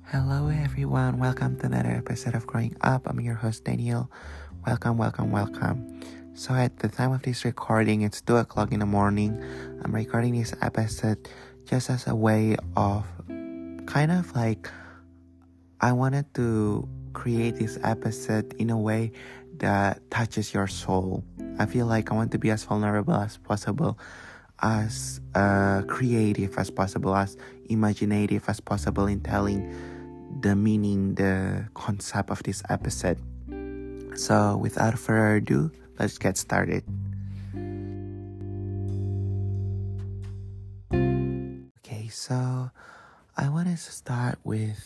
Hello everyone, welcome to another episode of Growing Up. I'm your host Daniel. Welcome. So at the time of this recording, it's 2 o'clock in the morning. I'm recording this episode just as a way of I wanted to create this episode in a way that touches your soul. I feel like I want to be as vulnerable as possible, as creative as possible, as imaginative as possible in telling the meaning, the concept of this episode. So without further ado, let's get started. Okay, so I want to start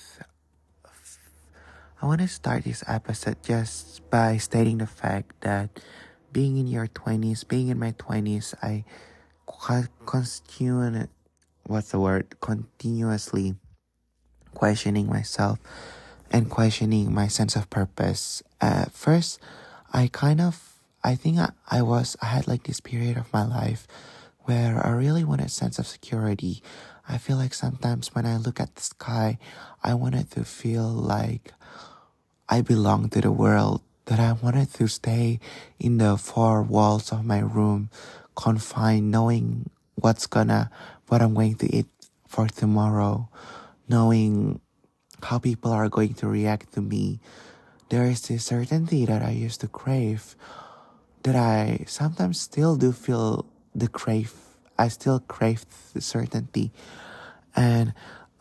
this episode just by stating the fact that being in my 20s, I continuously questioning myself and questioning my sense of purpose. At first, I had like this period of my life where I really wanted a sense of security. I feel like sometimes when I look at the sky, I wanted to feel like I belong to the world, that I wanted to stay in the four walls of my room, confined, knowing what I'm going to eat for tomorrow, knowing how people are going to react to me. There is this certainty that I used to crave, that I sometimes still do feel the crave. I still crave the certainty. And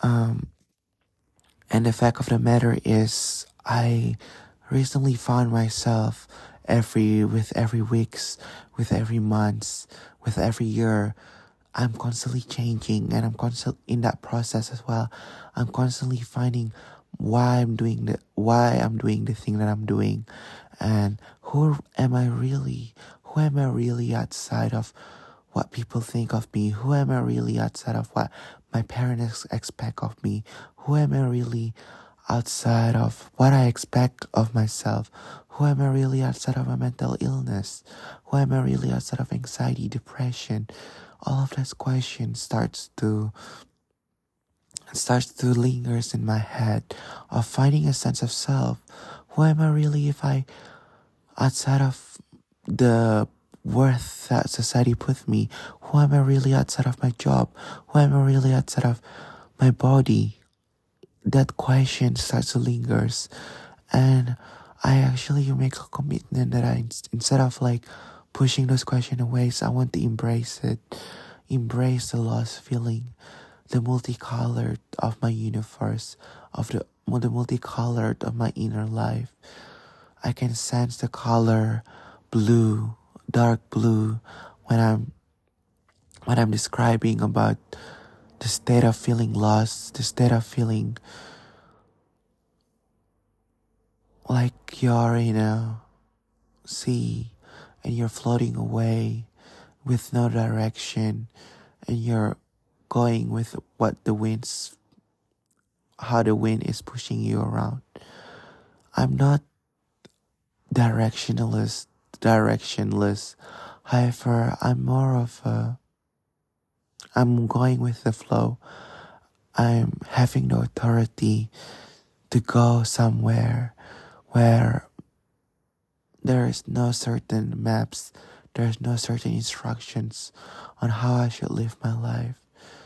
the fact of the matter is, I recently found myself with every weeks, with every month, with every year, I'm constantly changing, and I'm constantly in that process as well. I'm constantly finding why I'm doing the thing that I'm doing, and who am I really? Who am I really outside of what people think of me? Who am I really outside of what my parents expect of me? Who am I really outside of what I expect of myself? Who am I really outside of a mental illness? Who am I really outside of anxiety, depression? All of those questions starts to lingers in my head, of finding a sense of self. Who am I really if I outside of the worth that society put me? Who am I really outside of my job? Who am I really outside of my body? That question starts to lingers, and I actually make a commitment that instead of like pushing those questions away, so I want to embrace the lost feeling, the multicolored of my universe, of the multicolored of my inner life. I can sense the color blue, dark blue, when I'm describing about the state of feeling lost, the state of feeling like you're in a sea and you're floating away with no direction, and you're going with how the wind is pushing you around. I'm not directionless. However, I'm going with the flow. I'm having the authority to go somewhere where there is no certain maps, there's no certain instructions on how I should live my life.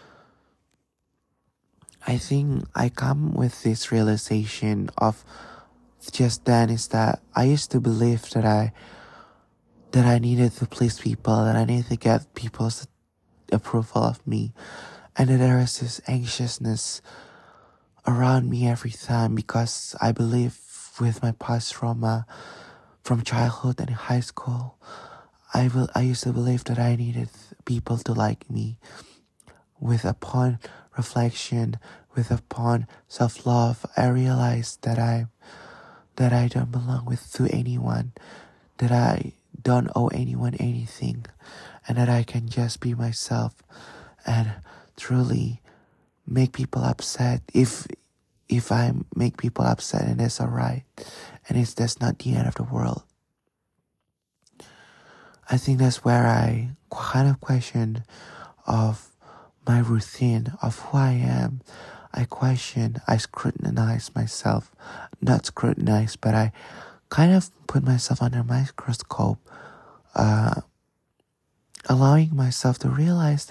I think I come with this realization of just then is that I used to believe that I needed to please people, that I needed to get people's approval of me, and that there is this anxiousness around me every time, because I believe with my past trauma from childhood and high school, I used to believe that I needed people to like me. Upon reflection, upon self-love, I realized that I don't belong to anyone, that I don't owe anyone anything, and that I can just be myself and truly make people upset if I make people upset, and it's alright, and that's not the end of the world. I think that's where I kind of question of my routine, of who I am. I scrutinize myself, not scrutinize, but I kind of put myself under a microscope, allowing myself to realize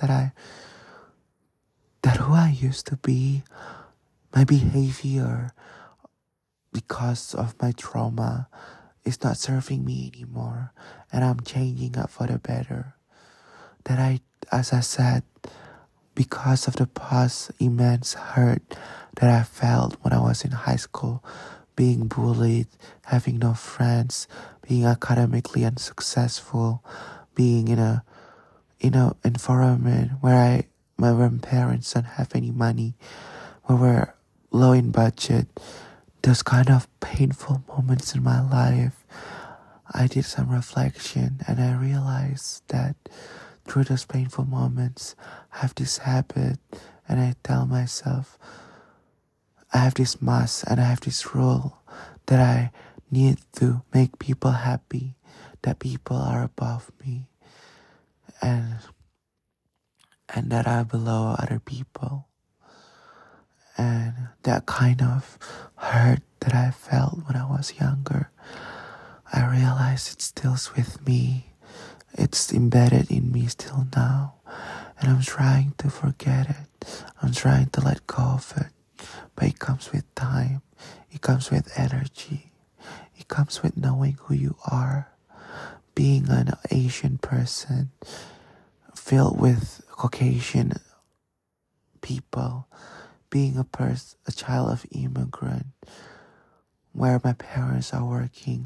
that who I used to be, my behavior, because of my trauma, is not serving me anymore, and I'm changing up for the better. As I said, because of the past immense hurt that I felt when I was in high school, being bullied, having no friends, being academically unsuccessful, being in a environment where my parents don't have any money, where we're low in budget. Those kind of painful moments in my life, I did some reflection and I realized that through those painful moments, I have this habit, and I tell myself, I have this must and I have this rule that I need to make people happy, that people are above me, and that I'm below other people. And that kind of hurt that I felt when I was younger, I realized it still's with me. It's embedded in me still now, and I'm trying to forget it. I'm trying to let go of it, but it comes with time. It comes with energy. It comes with knowing who you are. Being an Asian person filled with Caucasian people, being a child of immigrant, where my parents are working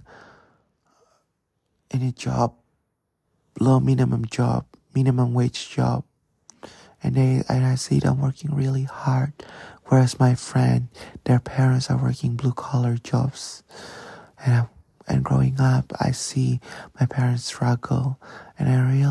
in a job, low minimum wage job, and I see them working really hard, whereas my friend, their parents are working blue collar jobs, and growing up, I see my parents struggle, and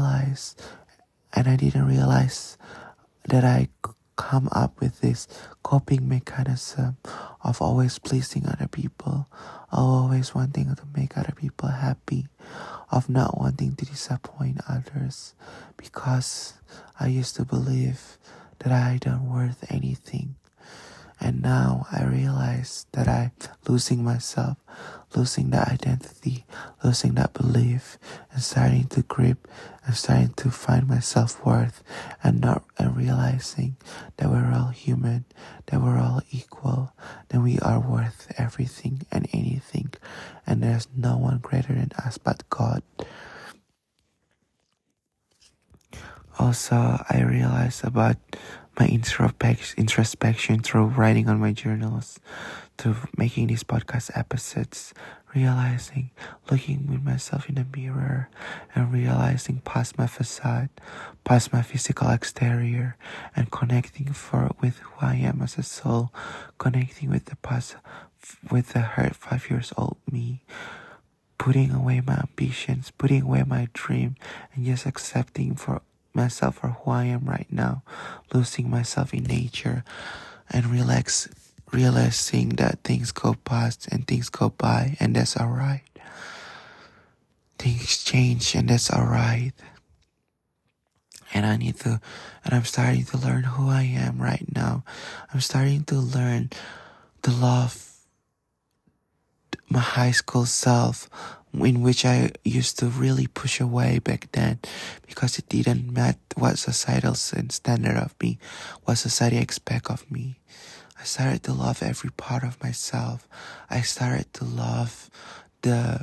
I didn't realize that I come up with this coping mechanism of always pleasing other people, of always wanting to make other people happy, of not wanting to disappoint others, because I used to believe that I don't worth anything. And now I realize that I'm losing myself, losing that identity, losing that belief, and starting to grip and starting to find my self-worth, and realizing that we're all human, that we're all equal, that we are worth everything and anything, and there's no one greater than us but God. Also, I realized about my introspection through writing on my journals, through making these podcast episodes, realizing, looking with myself in the mirror, and realizing past my facade, past my physical exterior, and connecting with who I am as a soul, connecting with the past, with the hurt 5 years old me, putting away my ambitions, putting away my dream, and just accepting for myself for who I am right now, losing myself in nature, and realizing that things go past and things go by, and that's alright. Things change, and that's alright. And I'm starting to learn who I am right now. I'm starting to learn to love my high school self, in which I used to really push away back then, because it didn't match what societal standard of me, what society expect of me. I started to love every part of myself. I started to love the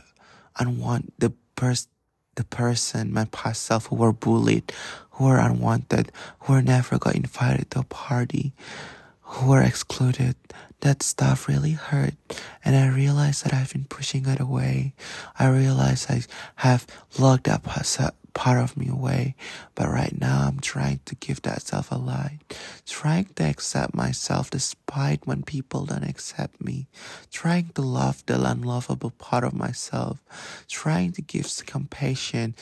person, my past self, who were bullied, who were unwanted, who were never got invited to a party, who were excluded. That stuff really hurt, and I realized that I've been pushing it away. I realized I have locked that part of me away, but right now I'm trying to give that self a light, trying to accept myself despite when people don't accept me, trying to love the unlovable part of myself, trying to give compassion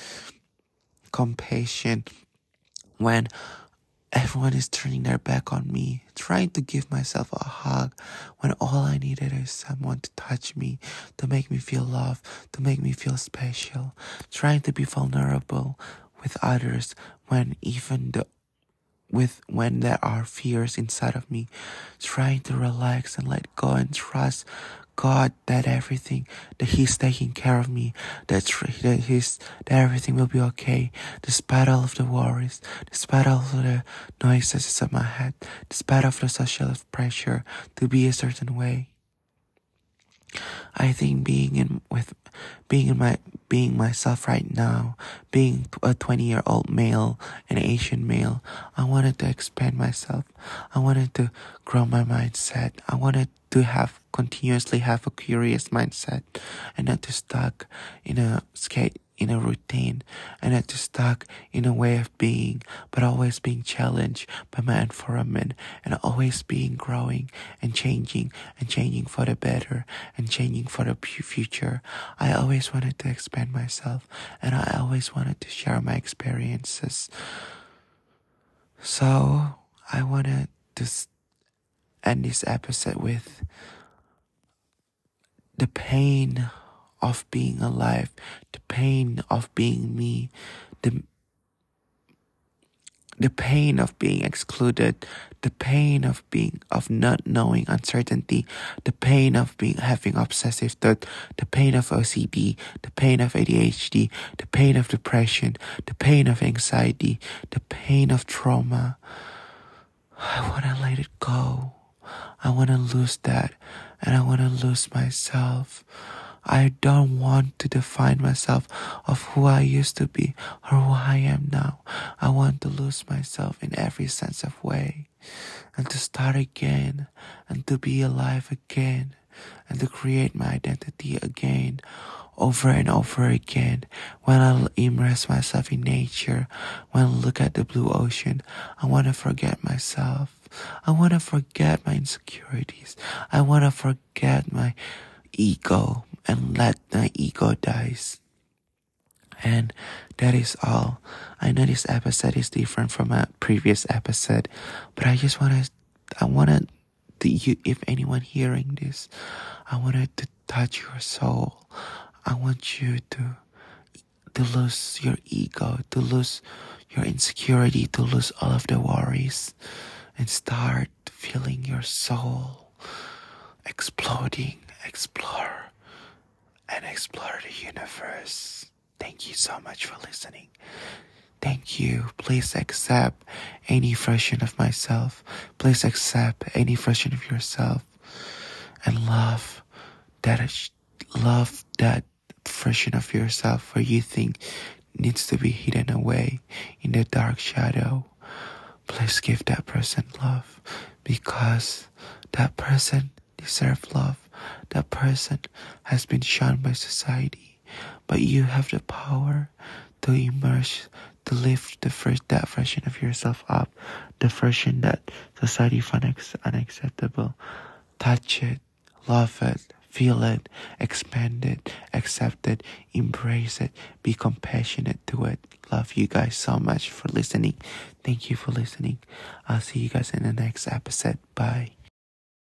when everyone is turning their back on me, trying to give myself a hug when all I needed is someone to touch me, to make me feel loved, to make me feel special, trying to be vulnerable with others when even when there are fears inside of me, trying to relax and let go and trust God that He's taking care of me, that everything will be okay, despite all of the worries, despite all of the noises in my head, despite of the social pressure to be a certain way. I think being myself right now, being a 20-year-old male, an Asian male, I wanted to expand myself. I wanted to grow my mindset. I wanted to continuously have a curious mindset, and not to stuck in a routine, and not to stuck in a way of being, but always being challenged by my environment, and always being growing and changing for the better and changing for the future. I always wanted to expand myself, and I always wanted to share my experiences. So I wanted to end this episode with the pain of being alive, the pain of being me, the pain of being excluded, the pain of not knowing uncertainty, the pain of having obsessive thought, the pain of OCD, the pain of ADHD, the pain of depression, the pain of anxiety, the pain of trauma. I want to let it go. I want to lose that, and I want to lose myself. I don't want to define myself of who I used to be or who I am now. I want to lose myself in every sense of way, and to start again, and to be alive again, and to create my identity again, over and over again. When I immerse myself in nature, when I look at the blue ocean, I want to forget myself. I want to forget my insecurities. I want to forget my ego and let my ego dies. And that is all. I know this episode is different from a previous episode, but I wanted to, if anyone hearing this, I wanted to touch your soul. I want you to lose your ego, to lose your insecurity, to lose all of the worries, and start feeling your soul exploding, explore the universe. Thank you so much for listening. Thank you. Please accept any version of myself. Please accept any version of yourself, and love that version of yourself where you think needs to be hidden away in the dark shadow. Please give that person love, because that person deserves love. That person has been shunned by society, but you have the power to immerse, to lift that version of yourself up, the version that society finds unacceptable. Touch it, love it, feel it, expand it, accept it, embrace it, be compassionate to it. Love you guys so much for listening. Thank you for listening. I'll see you guys in the next episode. Bye.